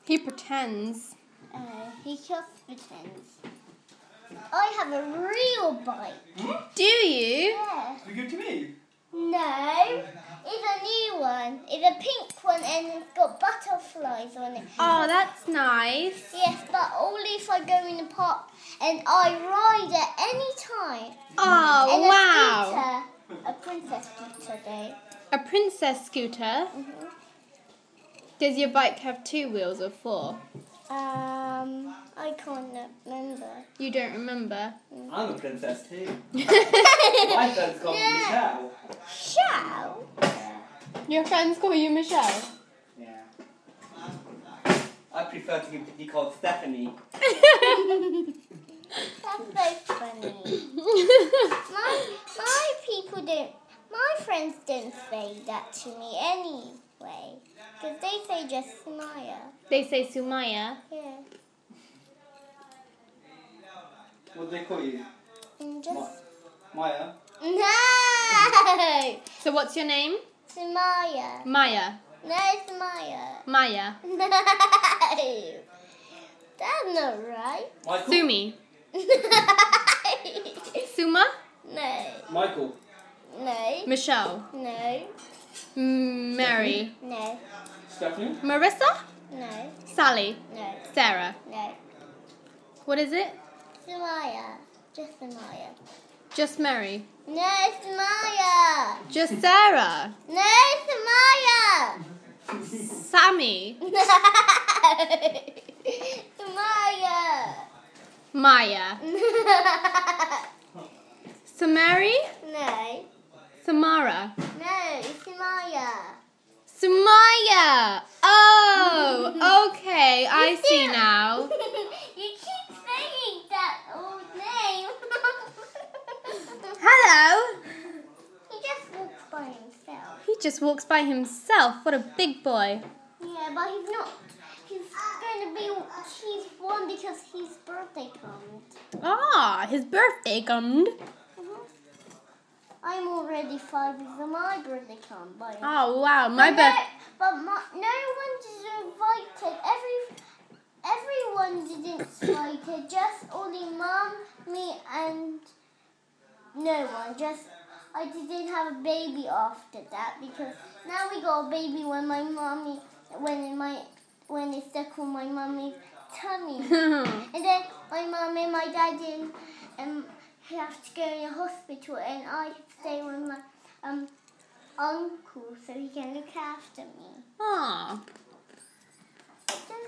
He pretends. He just pretends. I have a real bike. Do you? Yes. You give it to me? No, it's a new one. It's a pink one and it's got butterflies on it. Oh, that's nice. Yes, but only if I go in the park and I ride it any time. Oh, And wow. A princess scooter day. A princess scooter? Mm-hmm. Does your bike have 2 wheels or 4? I can't remember. You don't remember? I'm a princess too. My friend's called Michelle. Shall? Yeah. Your friends call you Michelle? Yeah. I prefer to be called Stephanie. That's so funny. My friends don't say that to me anyway. Because they say just Sumaya. They say Sumaya. Yeah. What do they call you? Just... Maya? No! So what's your name? Sumaya. Maya. No, Sumaya. Maya. No. That's not right. Michael? Sumi. Suma? No. Michael? No. Michelle. No. Mary. No. Stephanie? Marissa? No. Sally. No. Sarah. No. What is it? Sumaya. Just Sumaya. Just Mary. No, Sumaya. Just Sarah. No, Sumaya. Sammy. No. Sumaya. Maya. Samari? No. Samara. No, Sumaya. Sumaya. Oh, okay. I see now. You keep saying that old name. Hello. He just walks by himself. He just walks by himself. What a big boy. Yeah, but he's not. He's 1 because his birthday comes. Ah, his birthday comed. I'm already 5 because my birthday comes. Oh, wow. My birthday. But no one is invited. Everyone didn't invited. Just only Mum, me, and no one. I didn't have a baby after that because now we got a baby when it's stuck on my mummy's tummy. And then my mum and my dad didn't have to go in the hospital, and I stay with my uncle so he can look after me. Aw.